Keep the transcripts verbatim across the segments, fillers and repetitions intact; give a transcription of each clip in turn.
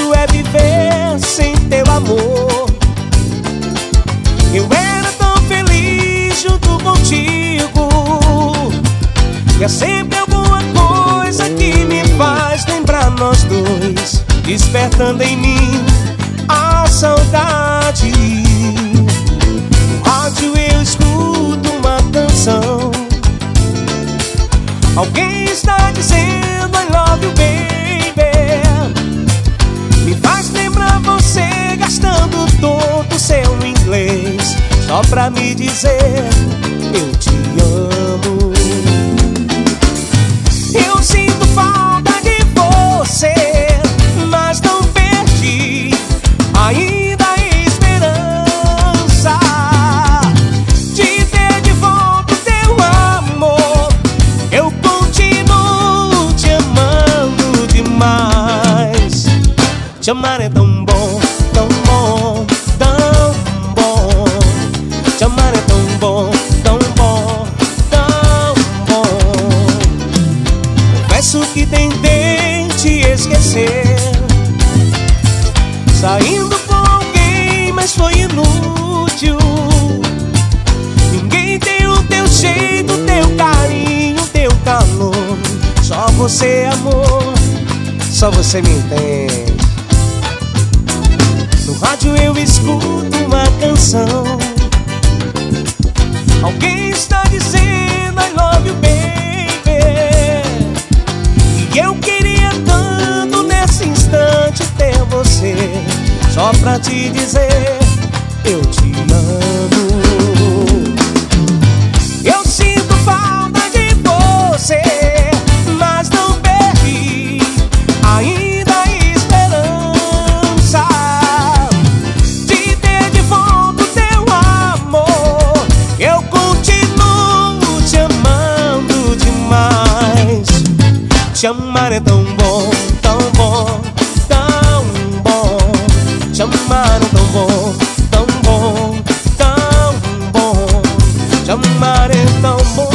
difícil é viver sem teu amor. Eu era tão feliz junto contigo, e é sempre alguma coisa que me faz lembrar nós dois, despertando em mim a saudade. No rádio eu escuto uma canção, alguém está dizendo I love you baby. Me faz lembrar você gastando todo o seu inglês só pra me dizer eu te amo. Eu sinto falta de você, mas não perdi ainda a esperança de ter de volta o teu amor. Eu continuo te amando demais. Te amar é tão bom, tão bom, tão bom. Te amar é tão bom, tão bom, tão bom. Confesso que tentei te esquecer, saindo com alguém, mas foi inútil. Ninguém tem o teu jeito, o teu carinho, o teu calor. Só você, amor, só você me entende. No rádio eu escuto uma canção, alguém está dizendo I love you baby. E eu queria tanto nesse instante ter você, só pra te dizer eu te amo. Eu sinto falta de você, mas não perdi ainda a esperança de ter de volta o teu amor. Eu continuo te amando demais. Te amar é tão bom, tão bom, tão bom. Te amar é tão bom, tão bom, tão bom. Te amar é tão bom,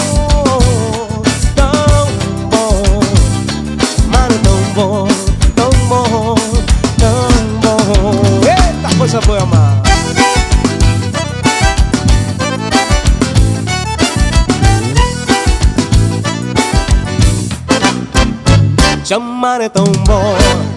tão bom. Te amar é tão bom, tão bom, tão bom. Eita, coisa boa, amar. Te amar é tão bom,